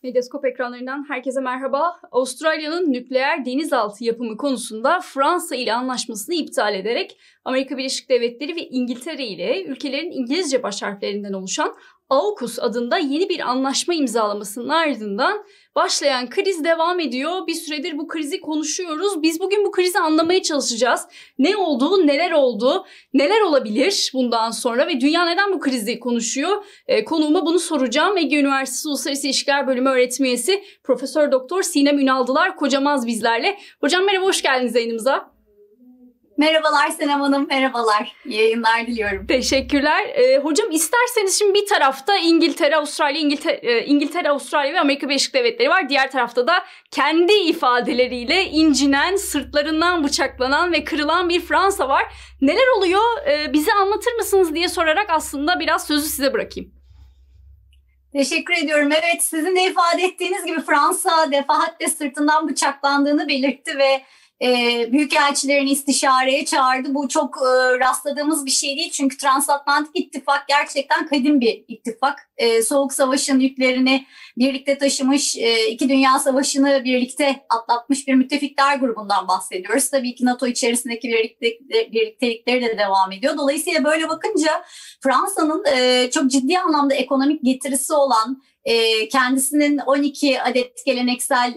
Medyaskop ekranlarından herkese merhaba. Avustralya'nın nükleer denizaltı yapımı konusunda Fransa ile anlaşmasını iptal ederek Amerika Birleşik Devletleri ve İngiltere ile ülkelerin İngilizce baş harflerinden oluşan AUKUS adında yeni bir anlaşma imzalamasının ardından başlayan kriz devam ediyor. Bir süredir bu krizi konuşuyoruz. Biz bugün bu krizi anlamaya çalışacağız. Ne oldu, neler olabilir bundan sonra ve dünya neden bu krizi konuşuyor? Konuğuma bunu soracağım. Ege Üniversitesi Uluslararası İlişkiler Bölümü öğretim üyesi Profesör Doktor Sinem Ünaldılar Kocamaz bizlerle. Hocam merhaba, hoş geldiniz yayınımıza. Merhabalar Senem Hanım, merhabalar. İyi yayınlar diliyorum. Teşekkürler. Hocam isterseniz şimdi bir tarafta İngiltere, Avustralya ve Amerika Birleşik Devletleri var. Diğer tarafta da kendi ifadeleriyle incinen, sırtlarından bıçaklanan ve kırılan bir Fransa var. Neler oluyor? Bize anlatır mısınız diye sorarak aslında biraz sözü size bırakayım. Teşekkür ediyorum. Evet, sizin de ifade ettiğiniz gibi Fransa defaatle sırtından bıçaklandığını belirtti ve büyükelçilerini istişareye çağırdı. Bu çok rastladığımız bir şey değil. Çünkü Transatlantik İttifak gerçekten kadim bir ittifak. Soğuk Savaş'ın yüklerini birlikte taşımış, iki Dünya Savaşı'nı birlikte atlatmış bir müttefikler grubundan bahsediyoruz. Tabii ki NATO içerisindeki birliktelikleri de devam ediyor. Dolayısıyla böyle bakınca Fransa'nın çok ciddi anlamda ekonomik getirisi olan, kendisinin 12 adet geleneksel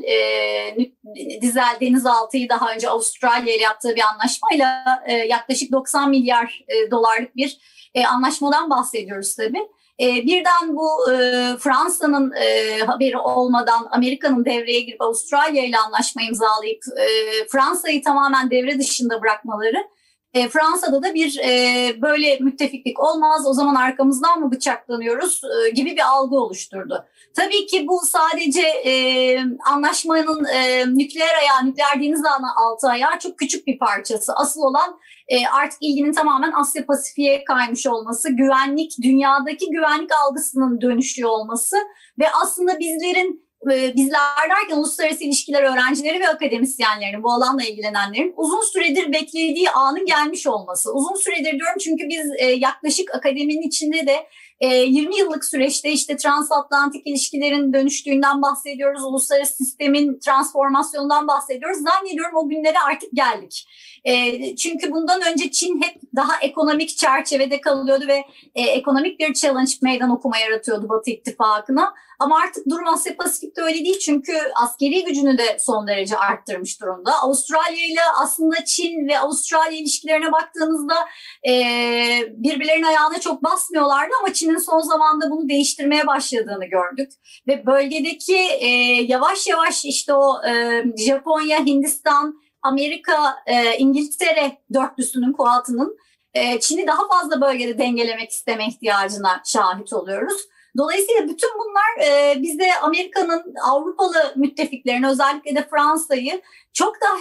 dizel denizaltıyı daha önce Avustralya ile yaptığı bir anlaşmayla yaklaşık 90 milyar dolarlık bir anlaşmadan bahsediyoruz tabii. Birden bu Fransa'nın haberi olmadan Amerika'nın devreye girip Avustralya ile anlaşma imzalayıp Fransa'yı tamamen devre dışında bırakmaları, Fransa'da da bir böyle müttefiklik olmaz, o zaman arkamızdan mı bıçaklanıyoruz gibi bir algı oluşturdu. Tabii ki bu sadece anlaşmanın nükleer denizaltı ayağı çok küçük bir parçası. Asıl olan artık ilginin tamamen Asya Pasifik'e kaymış olması, dünyadaki güvenlik algısının dönüşüyor olması ve aslında bizler derken uluslararası ilişkiler öğrencileri ve akademisyenlerin, bu alanla ilgilenenlerin uzun süredir beklediği anın gelmiş olması. Uzun süredir diyorum çünkü biz yaklaşık akademinin içinde de 20 yıllık süreçte işte transatlantik ilişkilerin dönüştüğünden bahsediyoruz, uluslararası sistemin transformasyonundan bahsediyoruz. Zannediyorum o günlere artık geldik. Çünkü bundan önce Çin hep daha ekonomik çerçevede kalıyordu ve ekonomik bir challenge meydan okuma yaratıyordu Batı İttifakı'na. Ama artık durum Asya Pasifik'te öyle değil çünkü askeri gücünü de son derece arttırmış durumda. Avustralya ile aslında Çin ve Avustralya ilişkilerine baktığınızda birbirlerinin ayağına çok basmıyorlardı ama Çin'in son zamanda bunu değiştirmeye başladığını gördük. Ve bölgedeki yavaş yavaş işte o Japonya, Hindistan, Amerika, İngiltere dörtlüsünün, kuatının Çin'i daha fazla bölgede dengelemek isteme ihtiyacına şahit oluyoruz. Dolayısıyla bütün bunlar bize Amerika'nın Avrupalı müttefiklerini, özellikle de Fransa'yı çok daha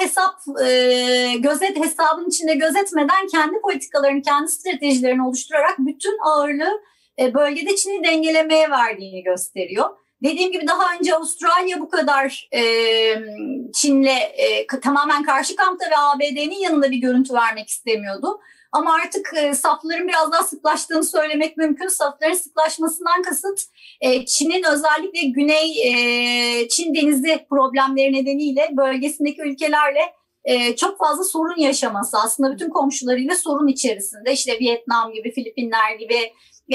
hesabın içinde gözetmeden kendi politikalarını, kendi stratejilerini oluşturarak bütün ağırlığı bölgede Çin'i dengelemeye verdiğini gösteriyor. Dediğim gibi daha önce Avustralya bu kadar Çin'le tamamen karşı kampta ve ABD'nin yanında bir görüntü vermek istemiyordu. Ama artık safların biraz daha sıklaştığını söylemek mümkün. Safların sıklaşmasından kasıt Çin'in özellikle Güney Çin Denizi problemleri nedeniyle bölgesindeki ülkelerle çok fazla sorun yaşaması. Aslında bütün komşularıyla sorun içerisinde. İşte Vietnam gibi, Filipinler gibi.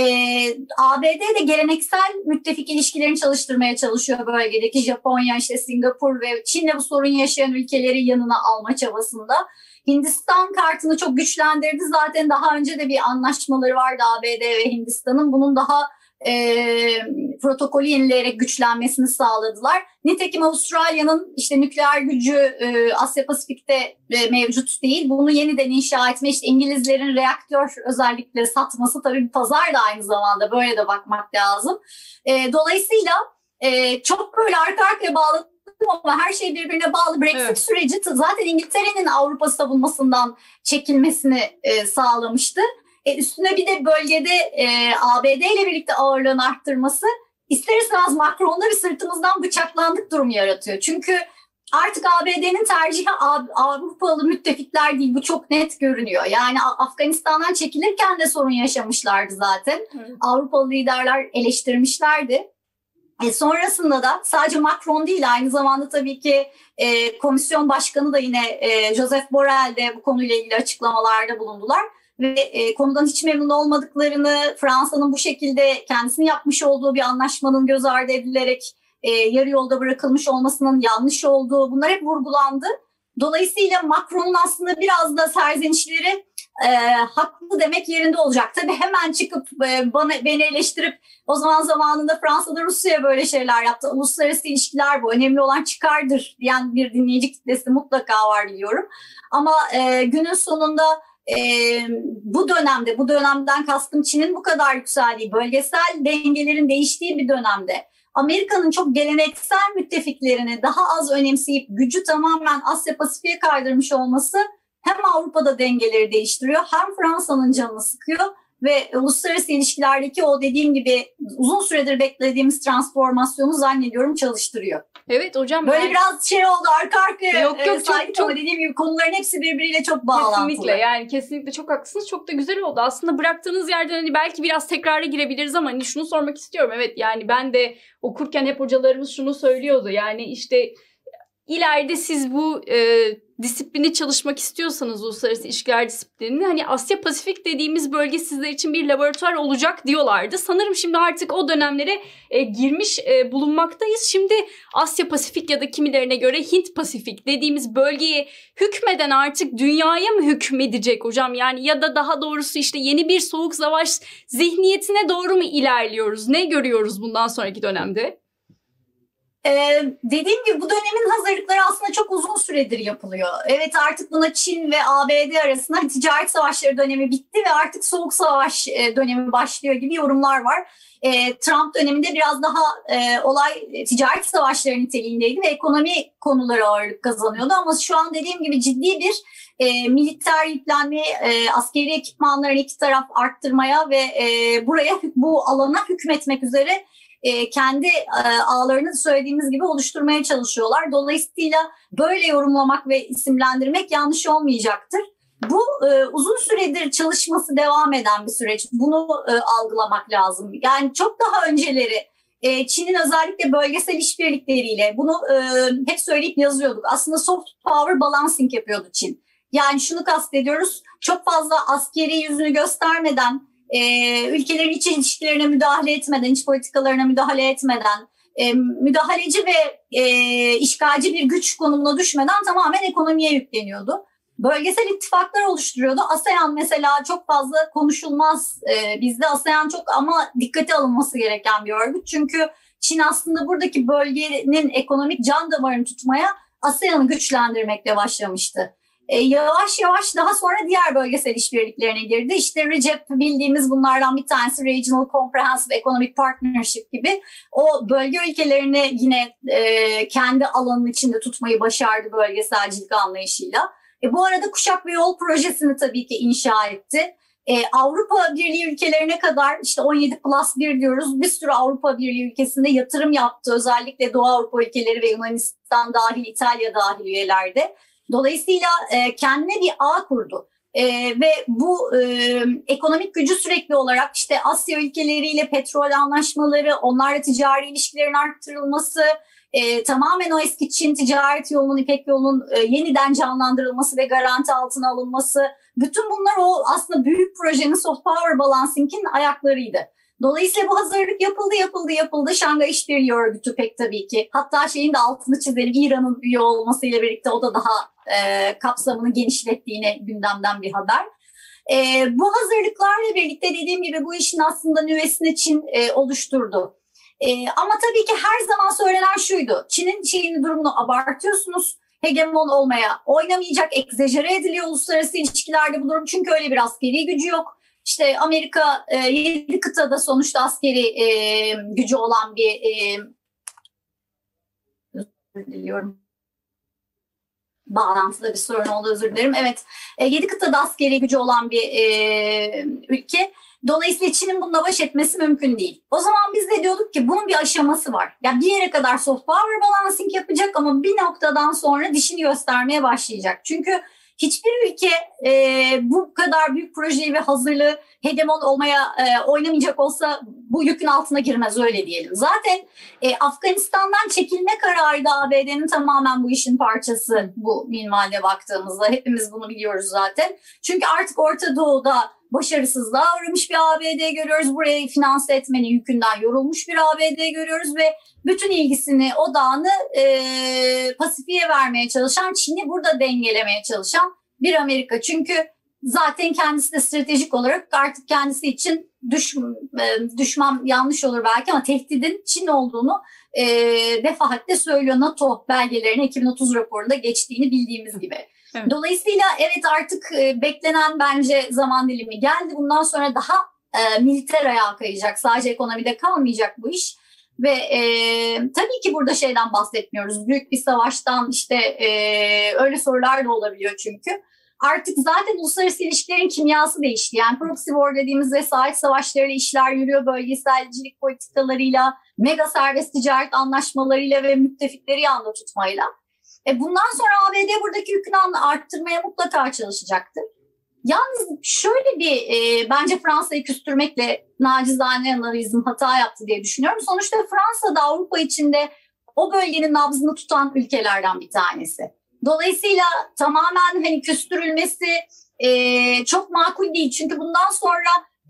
ABD de geleneksel müttefik ilişkilerini çalıştırmaya çalışıyor bölgedeki. Japonya, işte Singapur ve Çin'le bu sorun yaşayan ülkeleri yanına alma çabasında. Hindistan kartını çok güçlendirdi. Zaten daha önce de bir anlaşmaları vardı ABD ve Hindistan'ın. Bunun daha protokolü yenileyerek güçlenmesini sağladılar. Nitekim Avustralya'nın işte nükleer gücü Asya Pasifik'te mevcut değil. Bunu yeniden inşa etme, işte İngilizlerin reaktör özellikleri satması, tabii bir pazar da aynı zamanda, böyle de bakmak lazım. Dolayısıyla çok böyle arka arkaya bağlı ama her şey birbirine bağlı. Brexit süreci zaten İngiltere'nin Avrupa savunmasından çekilmesini sağlamıştı. Üstüne bir de bölgede ABD ile birlikte ağırlığını arttırması ister istemez Macron'da bir sırtımızdan bıçaklandık durumu yaratıyor. Çünkü artık ABD'nin tercihi Avrupalı müttefikler değil, bu çok net görünüyor. Yani Afganistan'dan çekilirken de sorun yaşamışlardı zaten. Avrupalı liderler eleştirmişlerdi. Sonrasında da sadece Macron değil, aynı zamanda tabii ki komisyon başkanı da yine Joseph Borrell de bu konuyla ilgili açıklamalarda bulundular. Ve konudan hiç memnun olmadıklarını, Fransa'nın bu şekilde kendisinin yapmış olduğu bir anlaşmanın göz ardı edilerek yarı yolda bırakılmış olmasının yanlış olduğu, bunlar hep vurgulandı. Dolayısıyla Macron'un aslında biraz da serzenişleri haklı demek yerinde olacak. Tabii hemen çıkıp beni eleştirip o zaman zamanında Fransa'da Rusya'ya böyle şeyler yaptı. Uluslararası ilişkiler bu. Önemli olan çıkardır diyen bir dinleyici kitlesi mutlaka var biliyorum. Ama günün sonunda bu dönemden kastım Çin'in bu kadar yükseldiği, bölgesel dengelerin değiştiği bir dönemde Amerika'nın çok geleneksel müttefiklerini daha az önemseyip gücü tamamen Asya Pasifik'e kaydırmış olması hem Avrupa'da dengeleri değiştiriyor, hem Fransa'nın canını sıkıyor ve uluslararası ilişkilerdeki o dediğim gibi uzun süredir beklediğimiz transformasyonu zannediyorum çalıştırıyor. Evet hocam. Böyle biraz şey oldu, arka arkaya. Yok çok dediğim gibi konuların hepsi birbiriyle çok bağlantılı. Kesinlikle, yani kesinlikle çok haklısınız. Çok da güzel oldu. Aslında bıraktığınız yerden hani belki biraz tekrara girebiliriz ama hani şunu sormak istiyorum. Evet, yani ben de okurken hep hocalarımız şunu söylüyordu. Yani işte ileride siz bu disiplini çalışmak istiyorsanız, uluslararası ilişkiler disiplinini, hani Asya Pasifik dediğimiz bölge sizler için bir laboratuvar olacak diyorlardı. Sanırım şimdi artık o dönemlere girmiş bulunmaktayız. Şimdi Asya Pasifik ya da kimilerine göre Hint Pasifik dediğimiz bölgeye hükmeden artık dünyaya mı hükmedecek hocam? Yani ya da daha doğrusu işte yeni bir soğuk savaş zihniyetine doğru mu ilerliyoruz? Ne görüyoruz bundan sonraki dönemde? Dediğim gibi bu dönemin hazırlıkları aslında çok uzun süredir yapılıyor. Evet, artık buna Çin ve ABD arasında ticaret savaşları dönemi bitti ve artık soğuk savaş dönemi başlıyor gibi yorumlar var. Trump döneminde biraz daha olay ticaret savaşları niteliğindeydi ve ekonomi konuları ağırlık kazanıyordu. Ama şu an dediğim gibi ciddi bir militer yüklenme, askeri ekipmanlarını iki taraf arttırmaya ve bu alana hükmetmek üzere kendi ağlarını söylediğimiz gibi oluşturmaya çalışıyorlar. Dolayısıyla böyle yorumlamak ve isimlendirmek yanlış olmayacaktır. Bu uzun süredir çalışması devam eden bir süreç. Bunu algılamak lazım. Yani çok daha önceleri Çin'in özellikle bölgesel işbirlikleriyle bunu hep söyleyip yazıyorduk. Aslında soft power balancing yapıyordu Çin. Yani şunu kastediyoruz, çok fazla askeri yüzünü göstermeden, ülkelerin iç ilişkilerine müdahale etmeden, iç politikalarına müdahale etmeden, müdahaleci ve işgalci bir güç konumuna düşmeden tamamen ekonomiye yükleniyordu. Bölgesel ittifaklar oluşturuyordu. ASEAN mesela çok fazla konuşulmaz bizde. ASEAN çok ama dikkate alınması gereken bir örgüt. Çünkü Çin aslında buradaki bölgenin ekonomik can damarını tutmaya ASEAN'ı güçlendirmekle başlamıştı. Yavaş yavaş daha sonra diğer bölgesel işbirliklerine girdi. İşte RCEP bildiğimiz bunlardan bir tanesi, Regional Comprehensive Economic Partnership gibi. O bölge ülkelerini yine kendi alanının içinde tutmayı başardı bölgeselcilik anlayışıyla. Bu arada Kuşak ve Yol projesini tabii ki inşa etti. Avrupa Birliği ülkelerine kadar işte 17+1 diyoruz. Bir sürü Avrupa Birliği ülkesinde yatırım yaptı. Özellikle Doğu Avrupa ülkeleri ve Yunanistan dahil, İtalya dahil üyelerde. Dolayısıyla kendine bir ağ kurdu ve bu ekonomik gücü sürekli olarak işte Asya ülkeleriyle petrol anlaşmaları, onlarla ticari ilişkilerin arttırılması, tamamen o eski Çin ticaret yolunun, İpek yolunun yeniden canlandırılması ve garanti altına alınması, bütün bunlar o aslında büyük projenin soft power balancing'in ayaklarıydı. Dolayısıyla bu hazırlık yapıldı. Şanghay İşbirliği Örgütü pek tabii ki. Hatta şeyin de altını çizelim, İran'ın üye olmasıyla birlikte o da daha kapsamını genişlettiğine gündemden bir haber. Bu hazırlıklarla birlikte dediğim gibi bu işin aslında nüvesini Çin oluşturdu. Ama tabii ki her zaman söylenen şuydu: Çin'in durumunu abartıyorsunuz. Hegemon olmaya oynamayacak, egzajere ediliyor uluslararası ilişkilerde bu durum. Çünkü öyle bir askeri gücü yok. İşte Amerika 7 kıtada sonuçta askeri gücü olan bir diliyorum. Bağlantıda bir sorun oldu, özür dilerim. Evet, 7 kıtada askeri gücü olan bir ülke. Dolayısıyla Çin'in bununla baş etmesi mümkün değil. O zaman biz de diyorduk ki bunun bir aşaması var. Yani bir yere kadar soft power balancing yapacak ama bir noktadan sonra dişini göstermeye başlayacak. Çünkü hiçbir ülke bu kadar büyük projeyi ve hazırlığı hegemon olmaya oynamayacak olsa bu yükün altına girmez, öyle diyelim. Zaten Afganistan'dan çekilme kararı da ABD'nin tamamen bu işin parçası, bu minvalde baktığımızda. Hepimiz bunu biliyoruz zaten. Çünkü artık Orta Doğu'da başarısızlığa uğramış bir ABD görüyoruz. Burayı finanse etmenin yükünden yorulmuş bir ABD görüyoruz ve bütün ilgisini, odağını Pasifik'e vermeye çalışan, Çin'i burada dengelemeye çalışan bir Amerika. Çünkü zaten kendisi de stratejik olarak artık kendisi için düşman yanlış olur belki ama tehdidin Çin olduğunu defaatle söylüyor. NATO belgelerine 2030 raporunda geçtiğini bildiğimiz gibi. Evet. Dolayısıyla evet, artık beklenen bence zaman dilimi geldi. Bundan sonra daha militer ayağa kayacak. Sadece ekonomide kalmayacak bu iş. Ve tabii ki burada şeyden bahsetmiyoruz. Büyük bir savaştan, işte öyle sorular da olabiliyor çünkü. Artık zaten uluslararası ilişkilerin kimyası değişti. Yani proxy war dediğimiz vesayet savaşlarıyla işler yürüyor. Bölgeselcilik politikalarıyla, mega serbest ticaret anlaşmalarıyla ve müttefikleri yanında tutmayla. Bundan sonra ABD buradaki yükünü arttırmaya mutlaka çalışacaktır. Yalnız şöyle bir bence Fransa'yı küstürmekle nacizane analizm hata yaptı diye düşünüyorum. Sonuçta Fransa da Avrupa içinde o bölgenin nabzını tutan ülkelerden bir tanesi. Dolayısıyla tamamen hani küstürülmesi çok makul değil. Çünkü bundan sonra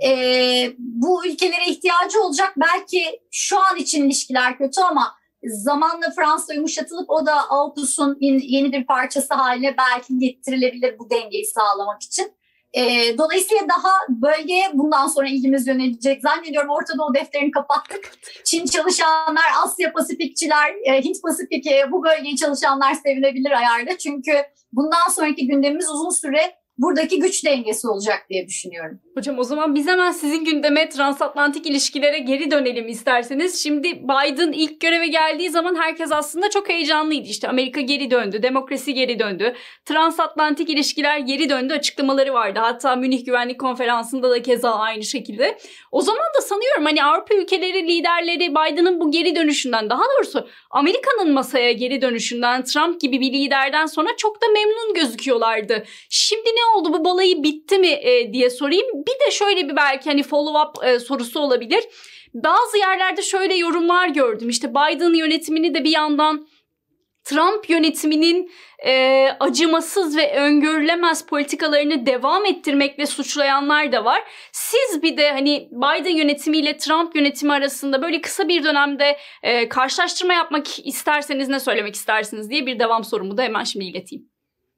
bu ülkelere ihtiyacı olacak. Belki şu an için ilişkiler kötü ama zamanla Fransa yumuşatılıp o da AUKUS'un yeni bir parçası haline belki getirilebilir bu dengeyi sağlamak için. Dolayısıyla daha bölgeye bundan sonra ilgimiz yönelecek. Zannediyorum Orta Doğu defterini kapattık. Çin çalışanlar, Asya Pasifikçiler, Hint Pasifik, bu bölgeyi çalışanlar sevinebilir ayarda. Çünkü bundan sonraki gündemimiz uzun süre buradaki güç dengesi olacak diye düşünüyorum. Hocam o zaman biz hemen sizin gündeme, transatlantik ilişkilere geri dönelim isterseniz. Şimdi Biden ilk göreve geldiği zaman herkes aslında çok heyecanlıydı. İşte Amerika geri döndü, demokrasi geri döndü, transatlantik ilişkiler geri döndü açıklamaları vardı. Hatta Münih Güvenlik Konferansı'nda da keza aynı şekilde. O zaman da sanıyorum hani Avrupa ülkeleri liderleri Biden'ın bu geri dönüşünden, daha doğrusu Amerika'nın masaya geri dönüşünden, Trump gibi bir liderden sonra çok da memnun gözüküyorlardı. Şimdi ne oldu, bu balayı bitti mi diye sorayım. Bir de şöyle bir belki hani follow-up sorusu olabilir. Bazı yerlerde şöyle yorumlar gördüm. İşte Biden yönetimini de bir yandan Trump yönetiminin acımasız ve öngörülemez politikalarını devam ettirmekle suçlayanlar da var. Siz bir de hani Biden yönetimiyle Trump yönetimi arasında böyle kısa bir dönemde karşılaştırma yapmak isterseniz ne söylemek istersiniz diye bir devam sorumu da hemen şimdi ileteyim.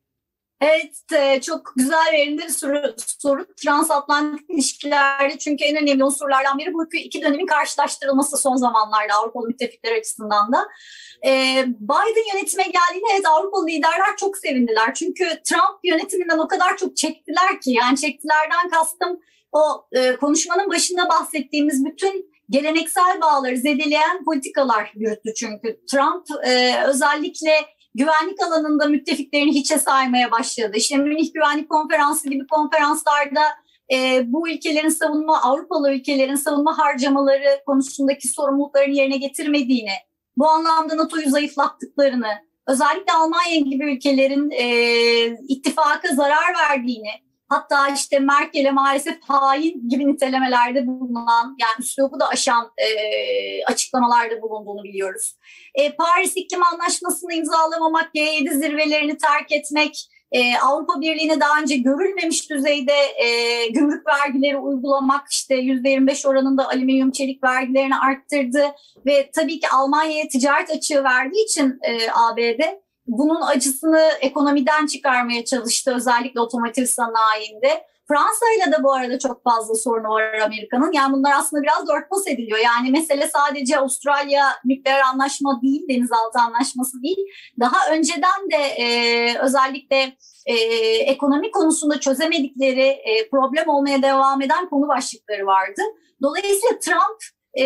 Evet, çok güzel ve yerinde bir soru. Transatlantik ilişkilerde çünkü en önemli unsurlardan biri bu iki dönemin karşılaştırılması son zamanlarda Avrupalı müttefikler açısından da. Biden yönetime geldiğinde evet Avrupalı liderler çok sevindiler. Çünkü Trump yönetiminden o kadar çok çektiler ki, yani çektilerden kastım o konuşmanın başında bahsettiğimiz bütün geleneksel bağları zedeleyen politikalar yürüttü çünkü. Trump özellikle güvenlik alanında müttefiklerini hiçe saymaya başladı. İşte Münih Güvenlik Konferansı gibi konferanslarda bu ülkelerin Avrupalı ülkelerin savunma harcamaları konusundaki sorumluluklarını yerine getirmediğini, bu anlamda NATO'yu zayıflattıklarını, özellikle Almanya gibi ülkelerin ittifaka zarar verdiğini, hatta işte Merkel'e maalesef hain gibi nitelemelerde bulunan, yani üslubu da aşan açıklamalarda bulunduğunu biliyoruz. Paris İklim Anlaşması'nı imzalamamak, G7 zirvelerini terk etmek, Avrupa Birliği'ne daha önce görülmemiş düzeyde gümrük vergileri uygulamak, işte %25 oranında alüminyum çelik vergilerini arttırdı ve tabii ki Almanya'ya ticaret açığı verdiği için ABD bunun acısını ekonomiden çıkarmaya çalıştı, özellikle otomotiv sanayinde. Fransa'yla da bu arada çok fazla sorunu var Amerika'nın. Yani bunlar aslında biraz örtbas ediliyor. Yani mesele sadece Avustralya nükleer anlaşma değil, denizaltı anlaşması değil. Daha önceden de özellikle ekonomi konusunda çözemedikleri, problem olmaya devam eden konu başlıkları vardı. Dolayısıyla Trump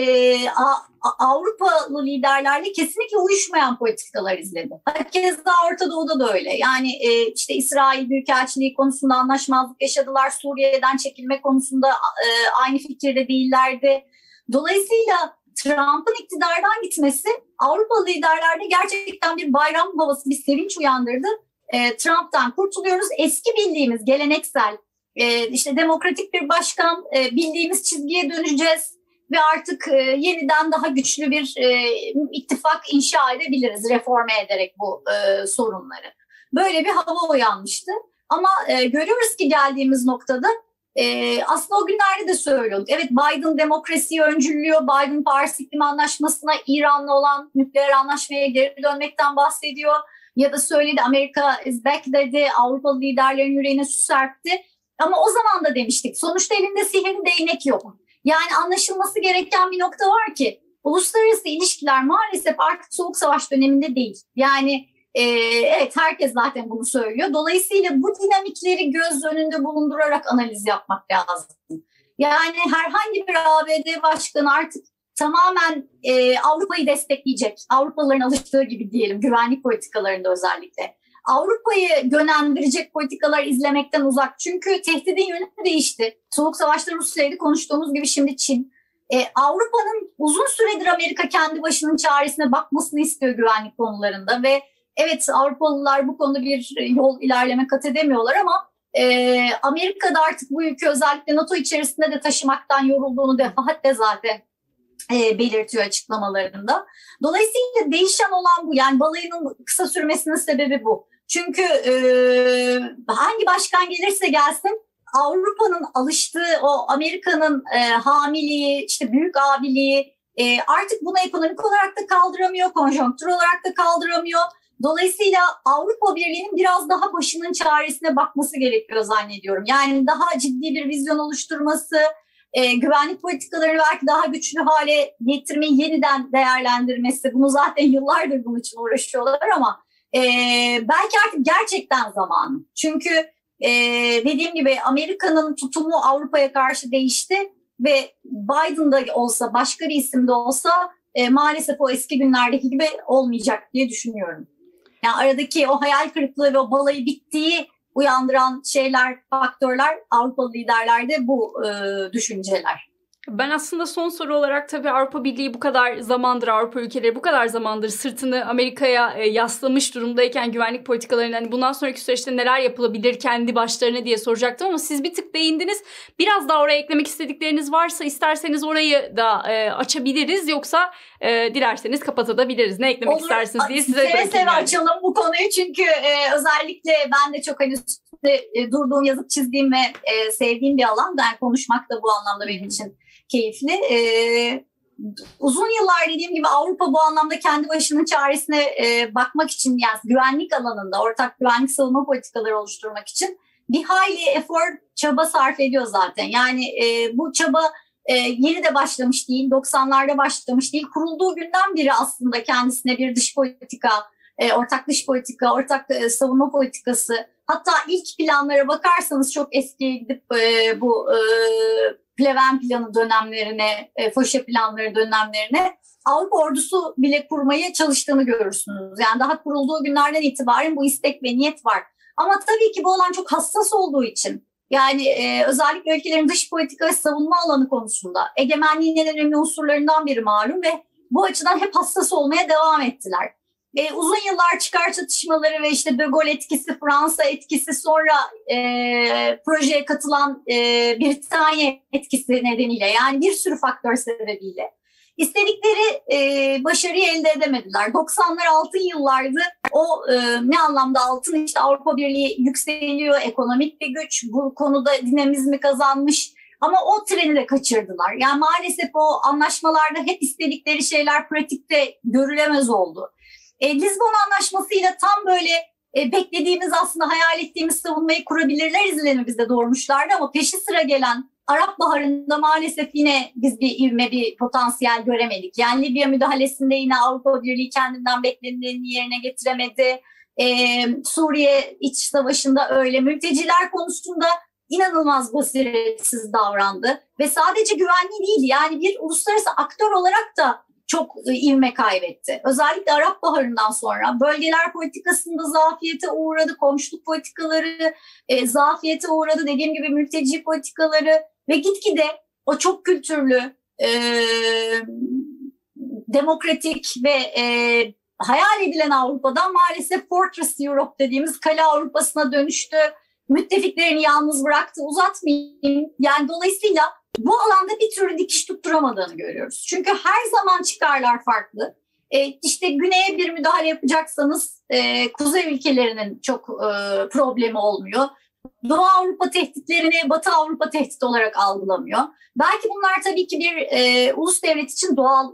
Avrupalı liderlerle kesinlikle uyuşmayan politikalar izledi. Keza Orta Doğu'da da öyle. Yani işte İsrail Büyükelçiliği konusunda anlaşmazlık yaşadılar. Suriye'den çekilme konusunda aynı fikirde değillerdi. Dolayısıyla Trump'ın iktidardan gitmesi Avrupalı liderlerde gerçekten bir bayram havası, bir sevinç uyandırdı. Trump'tan kurtuluyoruz. Eski bildiğimiz geleneksel işte demokratik bir başkan, bildiğimiz çizgiye döneceğiz ve artık yeniden daha güçlü bir ittifak inşa edebiliriz reforme ederek bu sorunları. Böyle bir hava uyanmıştı. Ama görüyoruz ki geldiğimiz noktada aslında o günlerde de söylüyorduk. Evet, Biden demokrasiyi öncüllüyor. Biden Paris İklim Anlaşması'na, İran'la olan nükleer anlaşmaya geri dönmekten bahsediyor. Ya da söyledi, Amerika is back dedi, Avrupalı liderlerin yüreğine su serpti. Ama o zaman da demiştik, sonuçta elinde sihirli değnek yok. Yani anlaşılması gereken bir nokta var ki uluslararası ilişkiler maalesef artık soğuk savaş döneminde değil. Yani evet, herkes zaten bunu söylüyor. Dolayısıyla bu dinamikleri göz önünde bulundurarak analiz yapmak lazım. Yani herhangi bir ABD başkanı artık tamamen Avrupa'yı destekleyecek. Avrupalıların alıştığı gibi diyelim, güvenlik politikalarında özellikle. Avrupa'yı yönlendirecek politikalar izlemekten uzak. Çünkü tehdidin yönü değişti. Soğuk savaşta Rusya'ydı, konuştuğumuz gibi şimdi Çin. Avrupa'nın uzun süredir Amerika kendi başının çaresine bakmasını istiyor güvenlik konularında ve evet, Avrupalılar bu konuda bir yol ilerleme kat edemiyorlar ama Amerika'da artık bu yükü özellikle NATO içerisinde de taşımaktan yorulduğunu defaatle zaten belirtiyor açıklamalarında. Dolayısıyla değişen olan bu. Yani balayının kısa sürmesinin sebebi bu. Çünkü hangi başkan gelirse gelsin Avrupa'nın alıştığı o Amerika'nın hamiliği, işte büyük abiliği artık bunu ekonomik olarak da kaldıramıyor, konjonktür olarak da kaldıramıyor. Dolayısıyla Avrupa Birliği'nin biraz daha başının çaresine bakması gerekiyor zannediyorum. Yani daha ciddi bir vizyon oluşturması, güvenlik politikalarını belki daha güçlü hale getirmeyi yeniden değerlendirmesi. Bunu zaten yıllardır bunun için uğraşıyorlar ama belki artık gerçekten zamanı. Çünkü dediğim gibi Amerika'nın tutumu Avrupa'ya karşı değişti ve Biden'da olsa, başka bir isim de olsa maalesef o eski günlerdeki gibi olmayacak diye düşünüyorum. Yani aradaki o hayal kırıklığı ve o balayı bittiği uyandıran şeyler, faktörler Avrupalı liderlerde bu düşünceler. Ben aslında son soru olarak tabii Avrupa Birliği bu kadar zamandır, Avrupa ülkeleri bu kadar zamandır sırtını Amerika'ya yaslamış durumdayken güvenlik politikalarının hani bundan sonraki süreçte neler yapılabilir kendi başlarına diye soracaktım ama siz bir tık değindiniz. Biraz daha oraya eklemek istedikleriniz varsa isterseniz orayı da açabiliriz, yoksa dilerseniz kapatabiliriz. Ne eklemek istersiniz diye size bırakayım. Seve açalım bu konuyu çünkü özellikle ben de çok durduğum, yazıp çizdiğim ve sevdiğim bir alan. Yani konuşmak da bu anlamda benim için keyifli. Uzun yıllar dediğim gibi Avrupa bu anlamda kendi başının çaresine bakmak için, yani güvenlik alanında ortak güvenlik savunma politikaları oluşturmak için bir hayli çaba sarf ediyor zaten. Yani bu çaba yeni de başlamış değil, 90'larda başlamış değil. Kurulduğu günden beri aslında kendisine bir dış politika, ortak dış politika, ortak savunma politikası, hatta ilk planlara bakarsanız çok eskiye gidip bu Pleven planı dönemlerine, Foşa planları dönemlerine Avrupa ordusu bile kurmaya çalıştığını görürsünüz. Yani daha kurulduğu günlerden itibaren bu istek ve niyet var. Ama tabii ki bu alan çok hassas olduğu için, yani özellikle ülkelerin dış politika ve savunma alanı konusunda egemenliğin en önemli unsurlarından biri malum ve bu açıdan hep hassas olmaya devam ettiler. Uzun yıllar çıkar çatışmaları ve işte De Gaulle etkisi, Fransa etkisi, sonra projeye katılan Britanya etkisi nedeniyle, yani bir sürü faktör sebebiyle istedikleri başarıyı elde edemediler. 90'lar altın yıllardı. O ne anlamda altın? İşte Avrupa Birliği yükseliyor, ekonomik bir güç, bu konuda dinamizmi kazanmış. Ama o treni de kaçırdılar. Yani maalesef o anlaşmalarda hep istedikleri şeyler pratikte görülemez oldu. Lizbon Anlaşması'yla tam böyle beklediğimiz, aslında hayal ettiğimiz savunmayı kurabilirler izlenimi bizde doğurmuşlardı ama peşi sıra gelen Arap Baharı'nda maalesef yine biz bir ivme, bir potansiyel göremedik. Yani Libya müdahalesinde yine Avrupa Birliği kendinden beklenileni yerine getiremedi. Suriye iç savaşında öyle. Mülteciler konusunda inanılmaz basiretsiz davrandı. Ve sadece güvenliği değil, yani bir uluslararası aktör olarak da çok ivme kaybetti. Özellikle Arap Baharı'ndan sonra bölgeler politikasında zafiyete uğradı, komşuluk politikaları zafiyete uğradı, dediğim gibi mülteci politikaları ve gitgide o çok kültürlü, demokratik ve hayal edilen Avrupa'dan maalesef Fortress Europe dediğimiz kale Avrupa'sına dönüştü. Müttefiklerini yalnız bıraktı. Uzatmayayım. Yani dolayısıyla bu alanda bir türlü dikiş tutturamadığını görüyoruz. Çünkü her zaman çıkarlar farklı. İşte güneye bir müdahale yapacaksanız kuzey ülkelerinin çok problemi olmuyor. Doğu Avrupa tehditlerini Batı Avrupa tehdit olarak algılamıyor. Belki bunlar tabii ki bir ulus devlet için doğal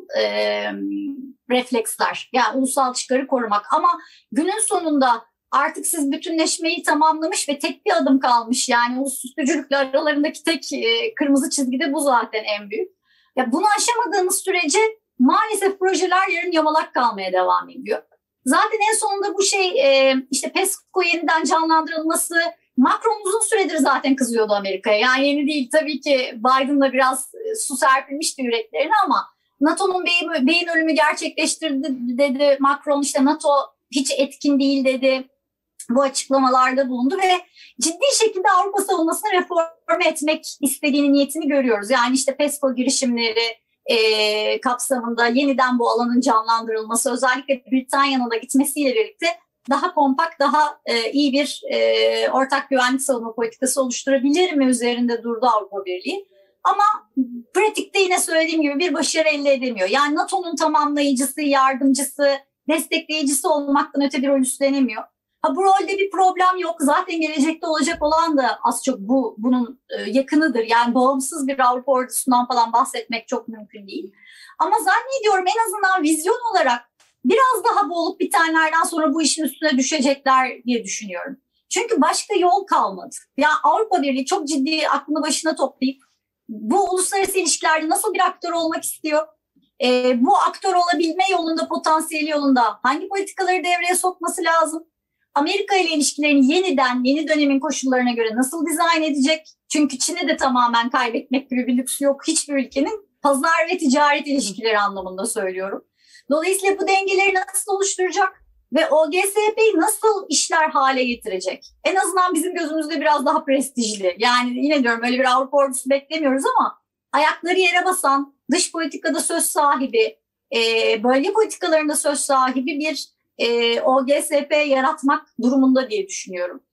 refleksler. Yani ulusal çıkarı korumak. Ama günün sonunda artık siz bütünleşmeyi tamamlamış ve tek bir adım kalmış. Yani ulusüstücülükle aralarındaki tek kırmızı çizgi de bu zaten en büyük. Ya bunu aşamadığınız sürece maalesef projeler yarım yamalak kalmaya devam ediyor. Zaten en sonunda bu işte PESCO yeniden canlandırılması, Macron uzun süredir zaten kızıyordu Amerika'ya. Yani yeni değil tabii ki, Biden'la biraz su serpilmişti yüreklerine ama NATO'nun beyin ölümü gerçekleştirdi dedi Macron, işte NATO hiç etkin değil dedi. Bu açıklamalarda bulundu ve ciddi şekilde Avrupa savunmasını reforme etmek istediğini, niyetini görüyoruz. Yani işte PESCO girişimleri kapsamında yeniden bu alanın canlandırılması, özellikle Britanya'nın da gitmesiyle birlikte daha kompakt, daha iyi bir ortak güvenlik savunma politikası oluşturabilir mi üzerinde durdu Avrupa Birliği. Ama pratikte yine söylediğim gibi bir başarı elde edemiyor. Yani NATO'nun tamamlayıcısı, yardımcısı, destekleyicisi olmaktan öte bir rol üstlenemiyor. Bu rolde bir problem yok. Zaten gelecekte olacak olan da az çok bunun yakınıdır. Yani bağımsız bir Avrupa ordusundan falan bahsetmek çok mümkün değil. Ama zannediyorum en azından vizyon olarak biraz daha bu olup bitenlerden sonra bu işin üstüne düşecekler diye düşünüyorum. Çünkü başka yol kalmadı. Yani Avrupa Birliği çok ciddi aklını başına toplayıp bu uluslararası ilişkilerde nasıl bir aktör olmak istiyor? Bu aktör olabilme yolunda, potansiyeli yolunda hangi politikaları devreye sokması lazım? Amerika ile ilişkilerini yeni dönemin koşullarına göre nasıl dizayn edecek? Çünkü Çin'e de tamamen kaybetmek gibi bir lüksü yok hiçbir ülkenin, pazar ve ticaret ilişkileri anlamında söylüyorum. Dolayısıyla bu dengeleri nasıl oluşturacak ve OGSP'yi nasıl işler hale getirecek? En azından bizim gözümüzde biraz daha prestijli. Yani yine diyorum, öyle bir Avrupa ordusu beklemiyoruz ama ayakları yere basan, dış politikada söz sahibi, bölge politikalarında söz sahibi bir OGSP yaratmak durumunda diye düşünüyorum.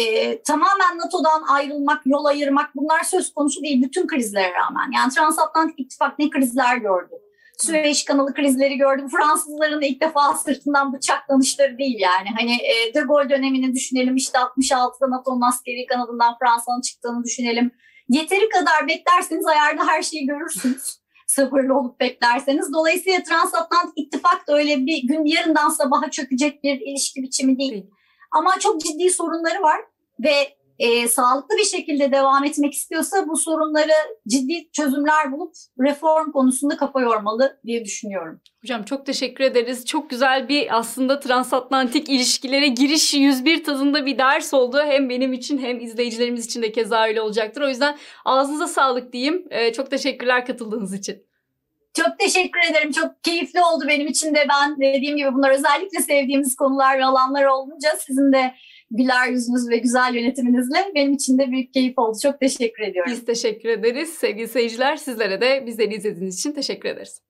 Tamamen NATO'dan ayrılmak, yol ayırmak, bunlar söz konusu değil bütün krizlere rağmen. Yani Transatlantik İttifak ne krizler gördü. Süveyş kanalı krizleri gördü. Fransızların da ilk defa sırtından bıçaklanışları değil yani. Hani De Gaulle dönemini düşünelim, işte 66'da NATO'nun askeri kanadından Fransa'nın çıktığını düşünelim. Yeteri kadar beklerseniz ayarda her şeyi görürsünüz. Sabırlı olup beklerseniz. Dolayısıyla Transatlantik İttifak da öyle bir gün yarından sabaha çökecek bir ilişki biçimi değil. Ama çok ciddi sorunları var ve sağlıklı bir şekilde devam etmek istiyorsa bu sorunları ciddi çözümler bulup reform konusunda kafa yormalı diye düşünüyorum. Hocam çok teşekkür ederiz. Çok güzel bir aslında transatlantik ilişkilere giriş 101 tadında bir ders oldu. Hem benim için hem izleyicilerimiz için de keza öyle olacaktır. O yüzden ağzınıza sağlık diyeyim. Çok teşekkürler katıldığınız için. Çok teşekkür ederim. Çok keyifli oldu benim için de. Ben dediğim gibi bunlar özellikle sevdiğimiz konular ve alanlar olunca sizin de güler yüzünüz ve güzel yönetiminizle benim için de büyük keyif oldu. Çok teşekkür ediyorum. Biz teşekkür ederiz. Sevgili seyirciler, sizlere de bizleri izlediğiniz için teşekkür ederiz.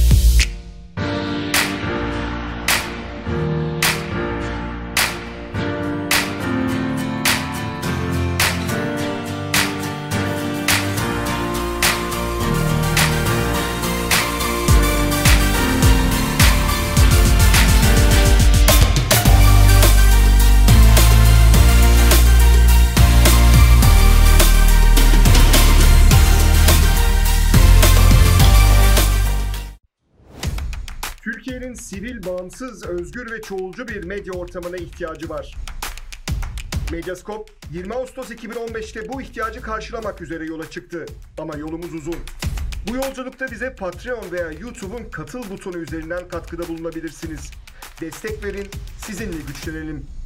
Türkiye'nin sivil, bağımsız, özgür ve çoğulcu bir medya ortamına ihtiyacı var. Medyascope 20 Ağustos 2015'te bu ihtiyacı karşılamak üzere yola çıktı. Ama yolumuz uzun. Bu yolculukta bize Patreon veya YouTube'un katıl butonu üzerinden katkıda bulunabilirsiniz. Destek verin, sizinle güçlenelim.